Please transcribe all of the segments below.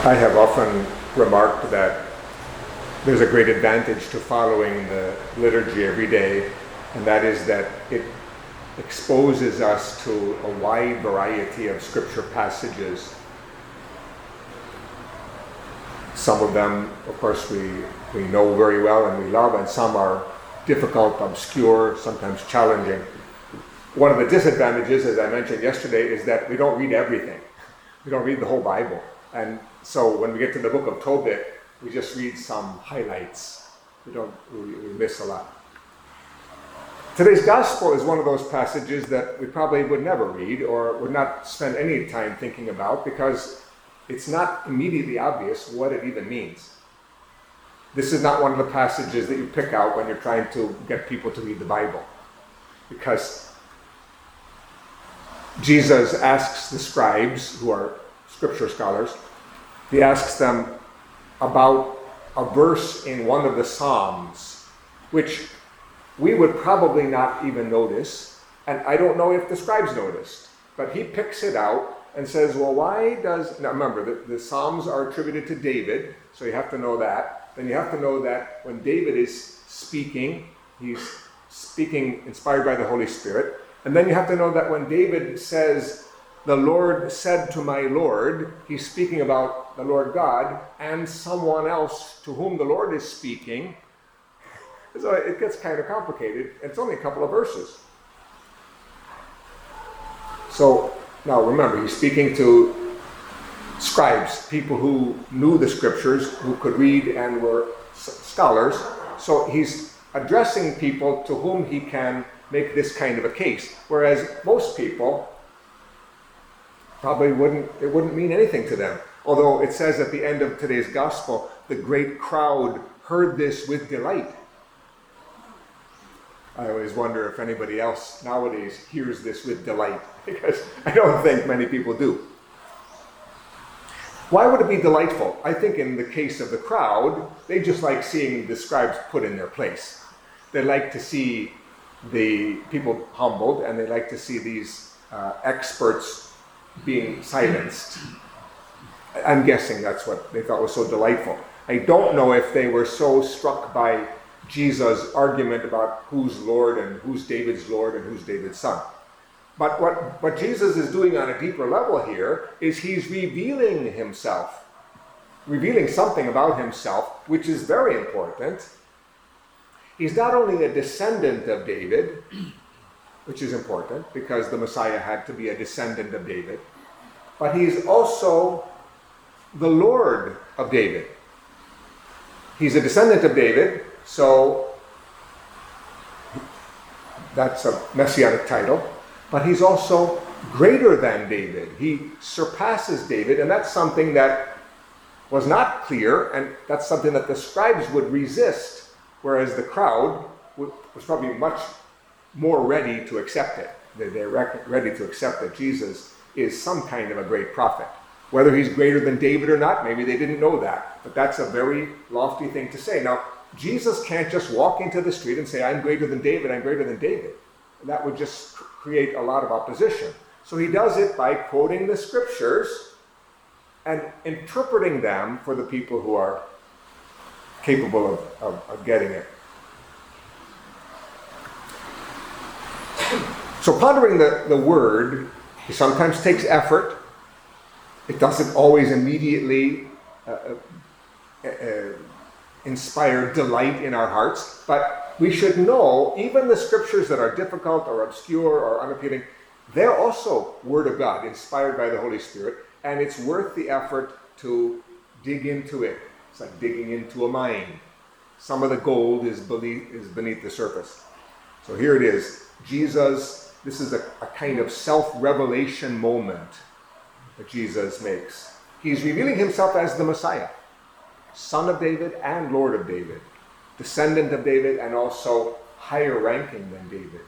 I have often remarked that there's a great advantage to following the liturgy every day, and that is that it exposes us to a wide variety of scripture passages. Some of them, of course, we know very well and we love, and some are difficult, obscure, sometimes challenging. One of the disadvantages, as I mentioned yesterday, is that we don't read everything. We don't read the whole Bible. And so when we get to the book of Tobit, we just read some highlights. We miss a lot. Today's gospel is one of those passages that we probably would never read or would not spend any time thinking about because it's not immediately obvious what it even means. This is not one of the passages that you pick out when you're trying to get people to read the Bible, because Jesus asks the scribes, who are scripture scholars, he asks them about a verse in one of the Psalms, which we would probably not even notice, and I don't know if the scribes noticed, but he picks it out and says, well, why does... Now remember, the Psalms are attributed to David, so you have to know that. Then you have to know that when David is speaking, he's speaking inspired by the Holy Spirit. And then you have to know that when David says, the Lord said to my Lord, he's speaking about the Lord God and someone else to whom the Lord is speaking. So it gets kind of complicated. It's only a couple of verses. So now remember, he's speaking to scribes, people who knew the scriptures, who could read and were scholars. So he's addressing people to whom he can make this kind of a case. Whereas most people probably it wouldn't mean anything to them. Although it says at the end of today's gospel, the great crowd heard this with delight. I always wonder if anybody else nowadays hears this with delight, because I don't think many people do. Why would it be delightful? I think in the case of the crowd, they just like seeing the scribes put in their place. They like to see the people humbled, and they like to see these experts being silenced. I'm guessing that's what they thought was so delightful. I don't know if they were so struck by Jesus' argument about who's Lord and who's David's Lord and who's David's son. But what Jesus is doing on a deeper level here is he's revealing himself, revealing something about himself, which is very important. He's not only a descendant of David, which is important because the Messiah had to be a descendant of David, but he's also the Lord of David. He's a descendant of David, so that's a messianic title, but he's also greater than David. He surpasses David, and that's something that was not clear, and that's something that the scribes would resist, whereas the crowd was probably much more ready to accept it. They're ready to accept that Jesus is some kind of a great prophet. Whether he's greater than David or not, maybe they didn't know that, but that's a very lofty thing to say. Now, Jesus can't just walk into the street and say, I'm greater than David, I'm greater than David. That would just create a lot of opposition. So he does it by quoting the scriptures and interpreting them for the people who are capable of getting it. So pondering the word sometimes takes effort. It doesn't always immediately inspire delight in our hearts, but we should know even the scriptures that are difficult or obscure or unappealing, they're also Word of God, inspired by the Holy Spirit, and it's worth the effort to dig into it. It's like digging into a mine. Some of the gold is beneath the surface. So here it is. Jesus, this is a kind of self-revelation moment that Jesus makes. He's revealing himself as the Messiah, son of David and Lord of David, descendant of David and also higher ranking than David.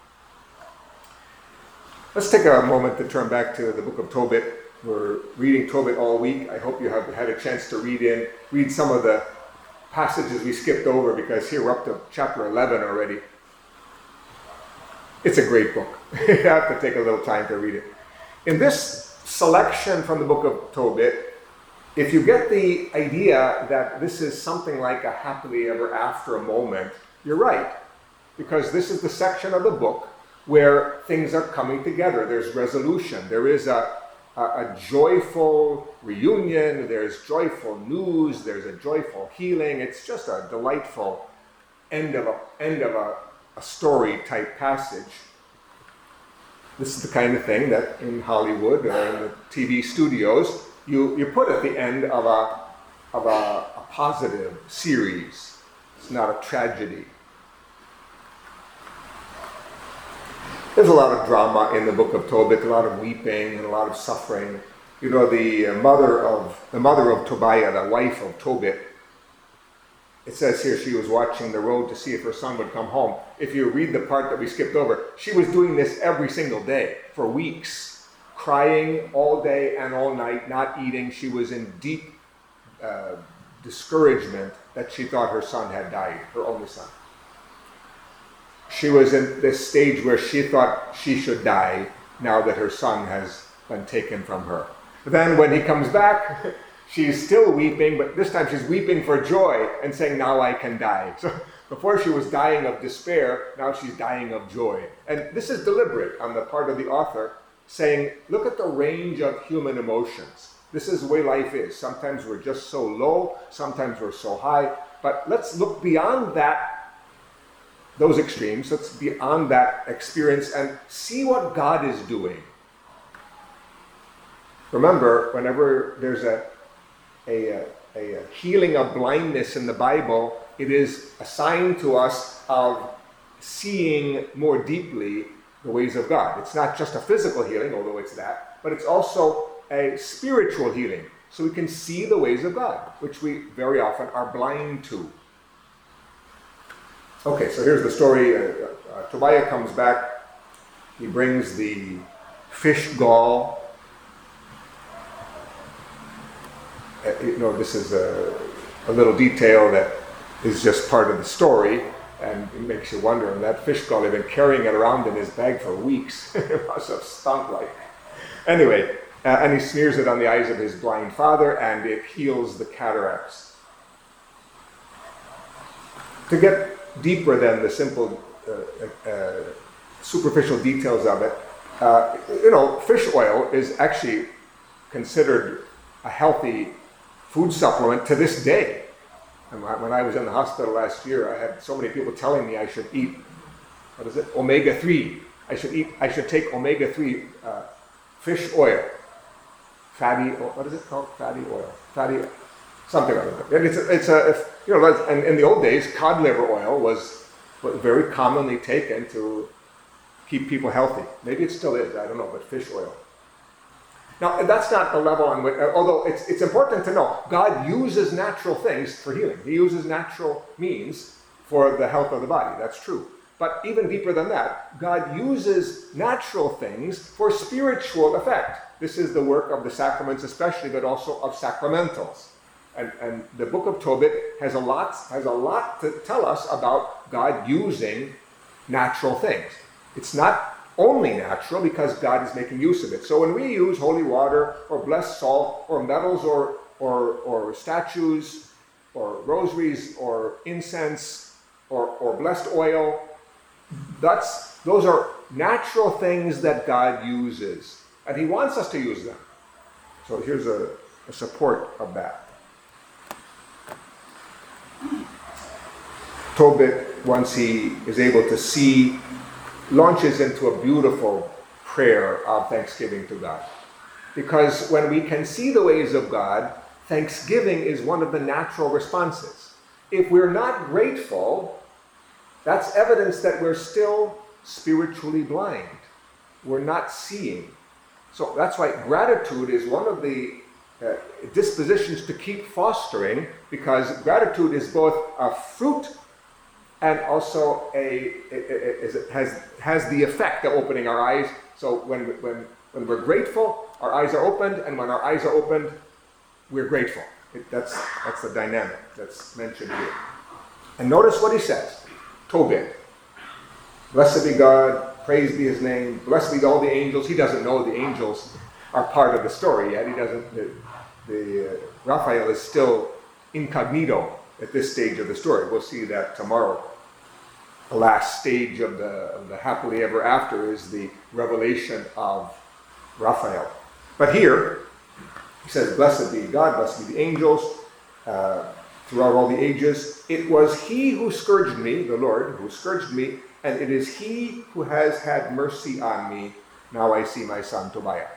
Let's take a moment to turn back to the book of Tobit. We're reading Tobit all week. I hope you have had a chance to read some of the passages we skipped over, because here we're up to chapter 11 already. It's a great book. You have to take a little time to read it. In this selection from the book of Tobit, if you get the idea that this is something like a happily ever after moment, you're right. Because this is the section of the book where things are coming together. There's resolution. There is a joyful reunion. There's joyful news. There's a joyful healing. It's just a delightful end of a story type passage. This is the kind of thing that in Hollywood or in the TV studios you put at the end of a positive series. It's not a tragedy. There's a lot of drama in the book of Tobit, a lot of weeping and a lot of suffering. You know, the mother of Tobiah, the wife of Tobit, it says here she was watching the road to see if her son would come home. If you read the part that we skipped over, she was doing this every single day for weeks, crying all day and all night, not eating. She was in deep discouragement that she thought her son had died, her only son. She was in this stage where she thought she should die now that her son has been taken from her. Then when he comes back, she's still weeping, but this time she's weeping for joy and saying, now I can die. So before she was dying of despair, now she's dying of joy. And this is deliberate on the part of the author, saying, look at the range of human emotions. This is the way life is. Sometimes we're just so low, sometimes we're so high, but let's look beyond those extremes. Let's beyond that experience and see what God is doing. Remember, whenever there's a healing of blindness in the Bible, it is a sign to us of seeing more deeply the ways of God. It's not just a physical healing, although it's that, but it's also a spiritual healing. So we can see the ways of God, which we very often are blind to. Okay, so here's the story. Tobiah comes back. He brings the fish gall. This is a little detail that is just part of the story, and it makes you wonder. And that fish gall, they've been carrying it around in his bag for weeks. It must have stunk like. Anyway, and he smears it on the eyes of his blind father, and it heals the cataracts. To get deeper than the simple, superficial details of it, fish oil is actually considered a healthy food supplement to this day. And when I was in the hospital last year, I had so many people telling me I should eat, omega-3. I should take omega-3 fish oil, fatty. What is it called? Fatty oil, something like that. And and in the old days, cod liver oil was very commonly taken to keep people healthy. Maybe it still is. I don't know, but fish oil. Now, that's not the level on which, although it's important to know, God uses natural things for healing. He uses natural means for the health of the body. That's true. But even deeper than that, God uses natural things for spiritual effect. This is the work of the sacraments especially, but also of sacramentals. And the book of Tobit has a lot to tell us about God using natural things. It's not only natural because God is making use of it. So when we use holy water or blessed salt or metals or statues or rosaries or incense or blessed oil, those are natural things that God uses. And he wants us to use them. So here's a support of that. Tobit, once he is able to see, launches into a beautiful prayer of thanksgiving to God. Because when we can see the ways of God, thanksgiving is one of the natural responses. If we're not grateful, that's evidence that we're still spiritually blind. We're not seeing. So that's why gratitude is one of the dispositions to keep fostering, because gratitude is both a fruit and also it has the effect of opening our eyes. So when we're grateful, our eyes are opened, and when our eyes are opened, we're grateful. That's the dynamic that's mentioned here. And notice what he says. Tobit. Blessed be God, praise be his name, blessed be all the angels. He doesn't know the angels are part of the story yet. Raphael is still incognito at this stage of the story. We'll see that tomorrow. The last stage of the happily ever after is the revelation of Raphael. But here, he says, blessed be God, blessed be the angels, throughout all the ages. It was he who scourged me, the Lord, who scourged me, and it is he who has had mercy on me. Now I see my son Tobiah.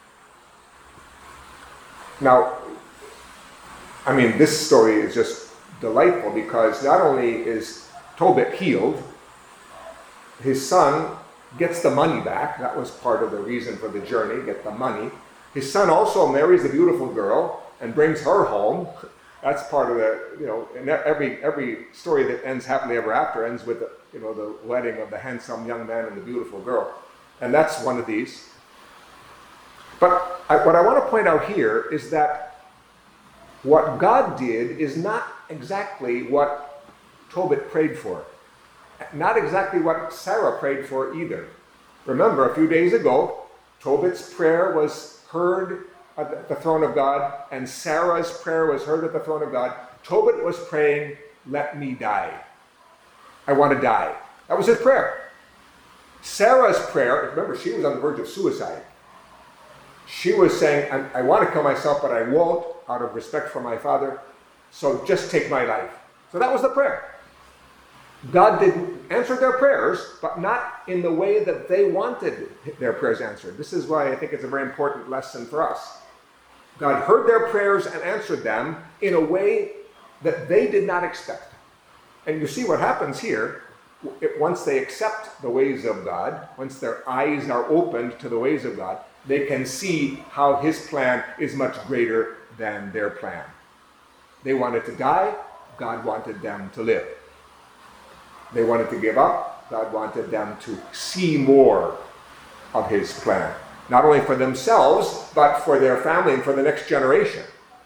Now, I mean, this story is just delightful because not only is Tobit healed, his son gets the money back. That was part of the reason for the journey, get the money. His son also marries a beautiful girl and brings her home. That's part of the, and every story that ends happily ever after ends with the wedding of the handsome young man and the beautiful girl. And that's one of these. But what I want to point out here is that what God did is not exactly what Tobit prayed for. Not exactly what Sarah prayed for either. Remember, a few days ago, Tobit's prayer was heard at the throne of God, and Sarah's prayer was heard at the throne of God. Tobit was praying, let me die. I want to die. That was his prayer. Sarah's prayer, remember, she was on the verge of suicide. She was saying, I want to kill myself, but I won't, out of respect for my father, so just take my life. So that was the prayer. God didn't answer their prayers, but not in the way that they wanted their prayers answered. This is why I think it's a very important lesson for us. God heard their prayers and answered them in a way that they did not expect. And you see what happens here. Once they accept the ways of God, once their eyes are opened to the ways of God, they can see how his plan is much greater than their plan. They wanted to die, God wanted them to live. They wanted to give up, God wanted them to see more of his plan. Not only for themselves, but for their family and for the next generation.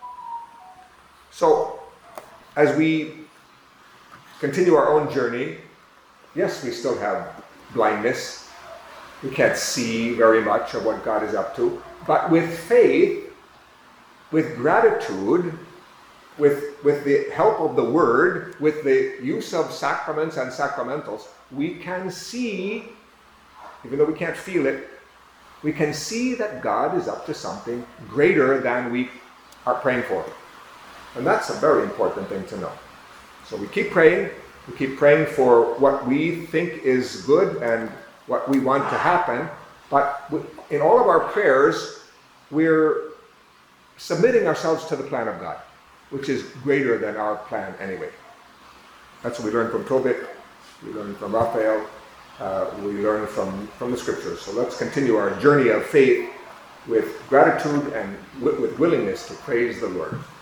So, as we continue our own journey, yes, we still have blindness. We can't see very much of what God is up to. But with faith, with gratitude, with the help of the Word, with the use of sacraments and sacramentals, we can see, even though we can't feel it, we can see that God is up to something greater than we are praying for. And that's a very important thing to know. So we keep praying for what we think is good and what we want to happen, but in all of our prayers, we're submitting ourselves to the plan of God, which is greater than our plan anyway. That's what we learn from Tobit, we learn from Raphael, we learn from the scriptures. So let's continue our journey of faith with gratitude and with willingness to praise the Lord.